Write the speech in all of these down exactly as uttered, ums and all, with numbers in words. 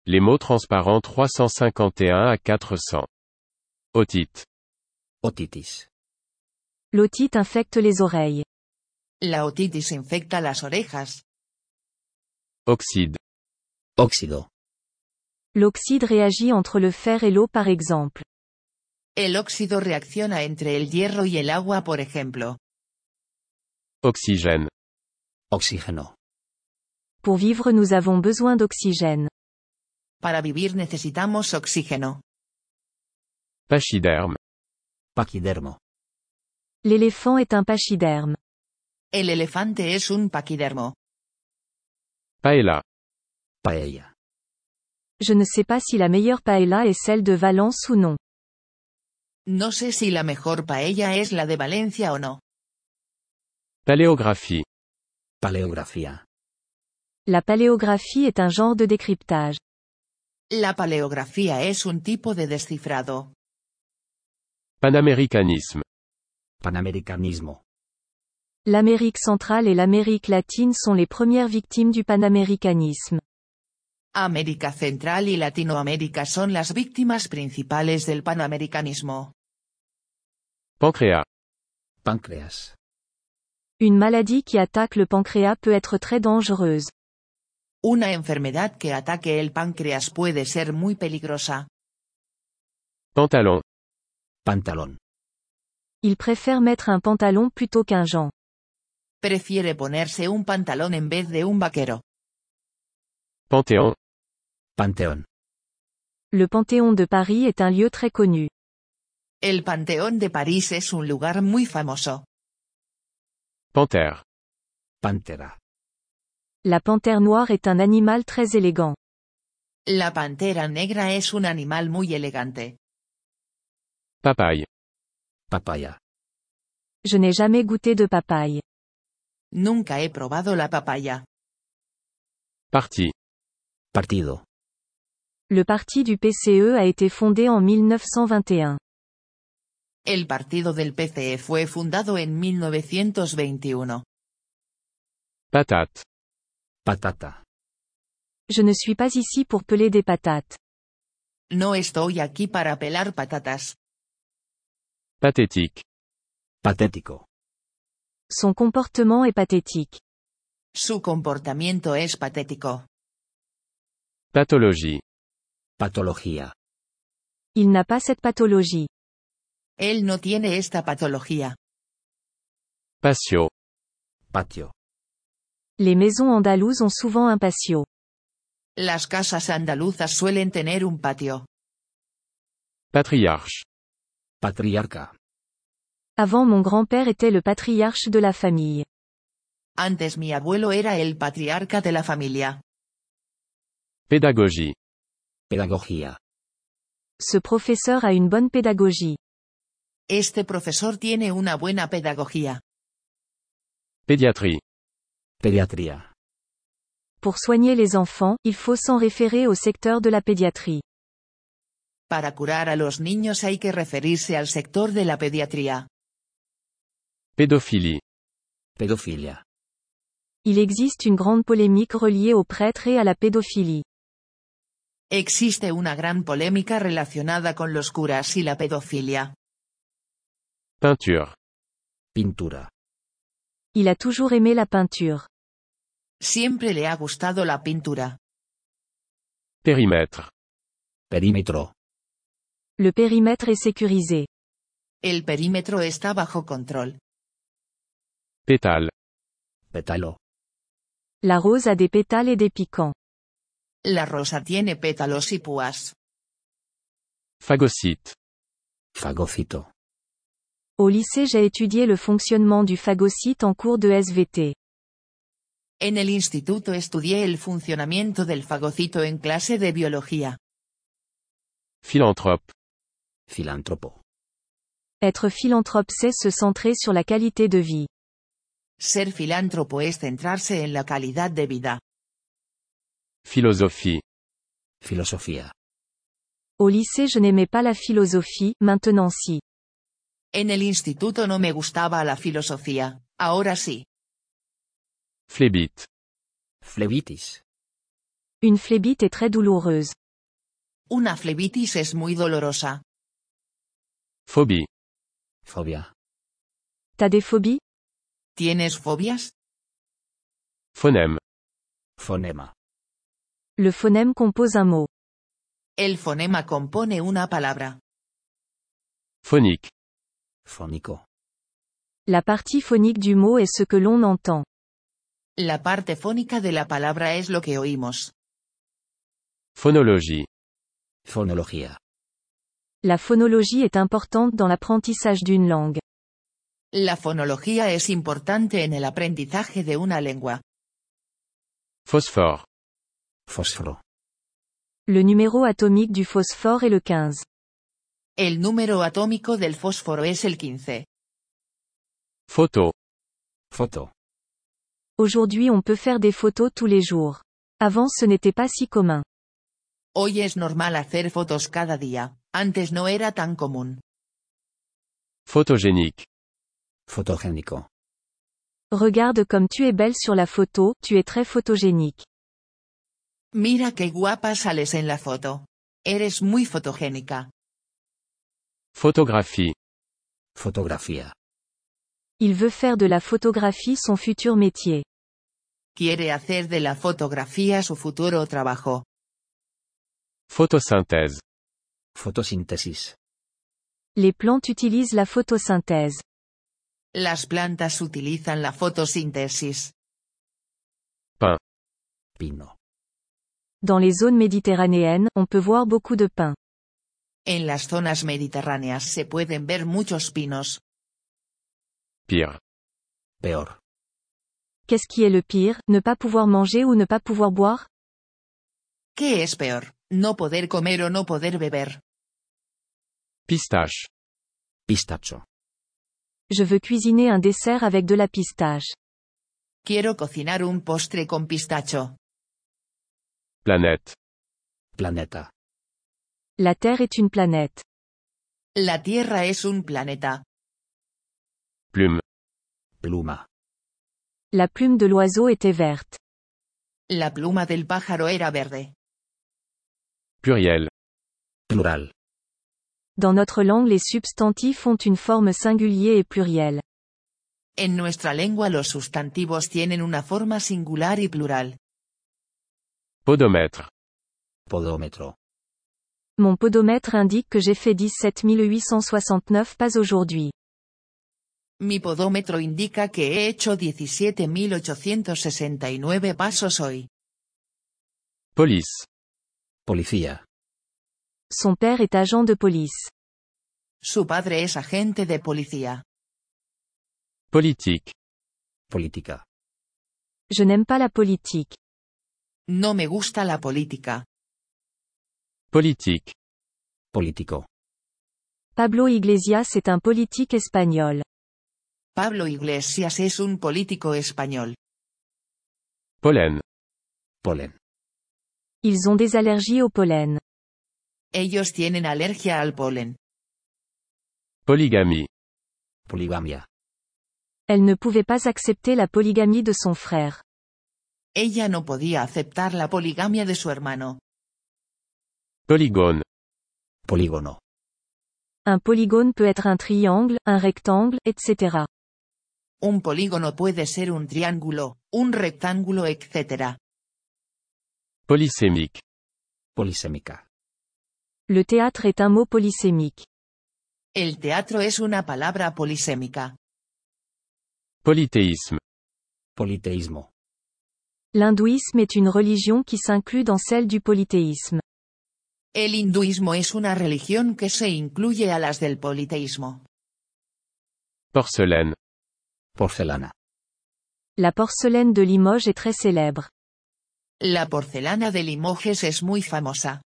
Les mots transparents trois cent cinquante et un à quatre cents. Otite. Otitis. L'otite infecte les oreilles. La otitis infecta las orejas. Oxyde. Óxido. L'oxyde réagit entre le fer et l'eau par exemple. El óxido reacciona entre el hierro y el agua, por ejemplo. Oxygène. Oxígeno. Pour vivre nous avons besoin d'oxygène. Para vivir necesitamos oxígeno. Pachyderme. Paquidermo. L'éléphant est un pachyderme. El elefante es un paquidermo. Paella. Paella. Je ne sais pas si la meilleure paella est celle de Valence ou non. No sé si la mejor paella es la de Valencia o no. Paléographie. Paleografía. La paléographie est un genre de décryptage. La paleografía es un tipo de descifrado. Panaméricanisme. Panamericanismo. L'Amérique centrale et l'Amérique latine sont les premières victimes du panaméricanisme. América Central y Latinoamérica son las víctimas principales del panamericanismo. Pancréas. Páncreas. Une maladie qui attaque le pancréas peut être très dangereuse. Una enfermedad que ataque el páncreas puede ser muy peligrosa. Pantalon. Pantalón. Il préfère mettre un pantalon plutôt qu'un gant. Prefiere ponerse un pantalón en vez de un vaquero. Panthéon. Panteón. Le Panthéon de Paris est un lieu très connu. El Panteón de París es un lugar muy famoso. Panthère. Pantera. La panthère noire est un animal très élégant. La pantera negra es un animal muy elegante. Papaye. Papaya. Je n'ai jamais goûté de papaye. Nunca he probado la papaya. Parti. Partido. Le parti du P C E a été fondé en mille neuf cent vingt et un. El partido del P C E fue fundado en mil novecientos veintiuno. Patate. Patata. Je ne suis pas ici pour peler des patates. No estoy aquí para pelar patatas. Pathétique. Patético. Son comportement est pathétique. Su comportamiento es patético. Pathologie. Patología. Il n'a pas cette pathologie. Él no tiene esta patología. Patio. Patio. Les maisons andalouses ont souvent un patio. Las casas andaluzas suelen tener un patio. Patriarche. Patriarca. Avant mon grand-père était le patriarche de la famille. Antes mi abuelo era el patriarca de la familia. Pédagogie. Pedagogía. Ce professeur a une bonne pédagogie. Este profesor tiene una buena pedagogía. Pédiatrie. Pediatría. Pour soigner les enfants, il faut s'en référer au secteur de la pédiatrie. Para curar a los niños hay que referirse al sector de la pediatría. Pédophilie. Pedofilia. Il existe une grande polémique reliée aux prêtres et à la pédophilie. Existe una gran polémica relacionada con los curas y la pedofilia. Peinture. Pintura. Il a toujours aimé la peinture. Siempre le ha gustado la pintura. Périmètre. Perímetro. Le périmètre est sécurisé. El perímetro está bajo control. Pétale. Pétalo. La rose a des pétales et des piquants. La rosa tiene pétalos y púas. Phagocyte. Fagocito. Au lycée j'ai étudié le fonctionnement du phagocyte en cours de S V T. En el instituto estudié el funcionamiento del fagocito en clase de biología. Philanthrope. Filántropo. Être philanthrope c'est se centrer sur la qualité de vie. Ser filántropo es centrarse en la calidad de vida. Philosophie. Filosofía. Au lycée je n'aimais pas la philosophie, maintenant si. En el instituto no me gustaba la filosofía, ahora sí. Phlébite. Flebitis. Une phlébite est très douloureuse. Una flebitis es muy dolorosa. Phobie. Fobia. T'as des phobies? ¿Tienes fobias? Phonème. Fonema. Le phonème compose un mot. El fonema compone una palabra. Phonique. Fónico. La partie phonique du mot est ce que l'on entend. La parte fónica de la palabra es lo que oímos. Phonologie. Fonología. La phonologie est importante dans l'apprentissage d'une langue. La fonología es importante en el aprendizaje de una lengua. Phosphore. Fósforo. Le numéro atomique du phosphore est le quinze. El número atómico del fósforo es el quince. Photo. Foto. Aujourd'hui on peut faire des photos tous les jours. Avant ce n'était pas si commun. Hoy es normal hacer fotos cada día, antes no era tan común. Photogénique. Fotogénico. Regarde comme tu es belle sur la photo, tu es très photogénique. Mira qué guapa sales en la foto. Eres muy fotogénica. Photographie. Fotografía. Il veut faire de la photographie son futur métier. Quiere hacer de la fotografía su futuro trabajo. Photosynthèse. Fotosíntesis. Les plantes utilisent la photosynthèse. Las plantas utilizan la fotosíntesis. Pin. Pino. Dans les zones méditerranéennes, on peut voir beaucoup de pins. En las zonas mediterráneas se pueden ver muchos pinos. Pire. Peor. Qu'est-ce qui est le pire, ne pas pouvoir manger ou ne pas pouvoir boire? ¿Qué es peor, no poder comer o no poder beber? Pistache. Pistacho. Je veux cuisiner un dessert avec de la pistache. Quiero cocinar un postre con pistacho. Planète. Planeta. La Terre est une planète. La Tierra es un planeta. Plume. Pluma. La plume de l'oiseau était verte. La pluma del pájaro era verde. Pluriel. Plural. Dans notre langue les substantifs ont une forme singulier et plurielle. En nuestra lengua los sustantivos tienen una forma singular y plural. Podomètre. Podómetro. Mon podomètre indique que j'ai fait dix-sept mille huit cent soixante-neuf pas aujourd'hui. Mi podómetro indica que he hecho diecisiete mil ochocientos sesenta y nueve pasos hoy. Police. Policía. Son père est agent de police. Su padre es agente de policía. Politique. Política. Je n'aime pas la politique. No me gusta la política. Politique. Político. Pablo Iglesias est un politique espagnol. Pablo Iglesias es un político español. Pollen. Polen. Ils ont des allergies au pollen. Ellos tienen alergia al polen. Polygamie. Poligamia. Elle ne pouvait pas accepter la polygamie de son frère. Ella no podía aceptar la poligamia de su hermano. Polygone. Polígono. Un polygone peut être un triangle, un rectangle, et cetera. Un polígono puede ser un triángulo, un rectángulo, etcétera. Polysémique. Polisémica. Le théâtre est un mot polysémique. El teatro es una palabra polisémica. Polythéisme. Politeísmo. L'hindouisme est une religion qui s'inclut dans celle du polythéisme. El hinduismo es una religión que se incluye a las del politeísmo. Porcelaine. Porcelana. La porcelaine de Limoges est très célèbre. La porcelana de Limoges es muy famosa.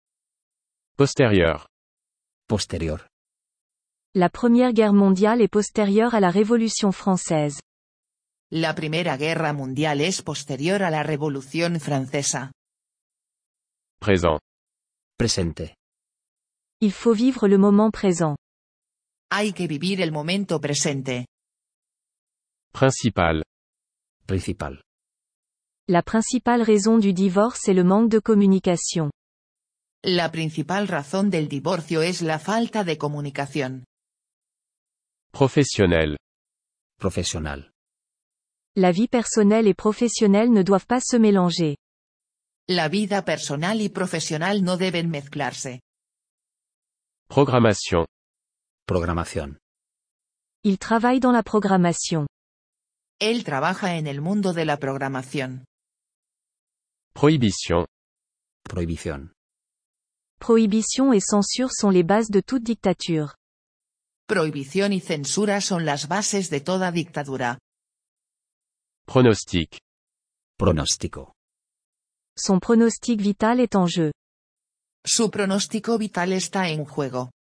Postérieur. Posterior. La Première Guerre mondiale est postérieure à la Révolution française. La Primera Guerra Mundial es posterior a la Revolución Francesa. Présent. Presente. Il faut vivre le moment présent. Hay que vivir el momento presente. Principal. Principal. La principale raison du divorce est le manque de communication. La principal razón del divorcio es la falta de comunicación. Professionnel. Profesional. La vie personnelle et professionnelle ne doivent pas se mélanger. La vida personal y profesional no deben mezclarse. Programmation. Programación. Il travaille dans la programmation. Él trabaja en el mundo de la programación. Prohibition. Prohibición. Prohibition et censure sont les bases de toute dictature. Prohibición y censura son las bases de toda dictadura. Pronostic. Pronóstico. Son pronostic vital est en jeu. Su pronóstico vital está en juego.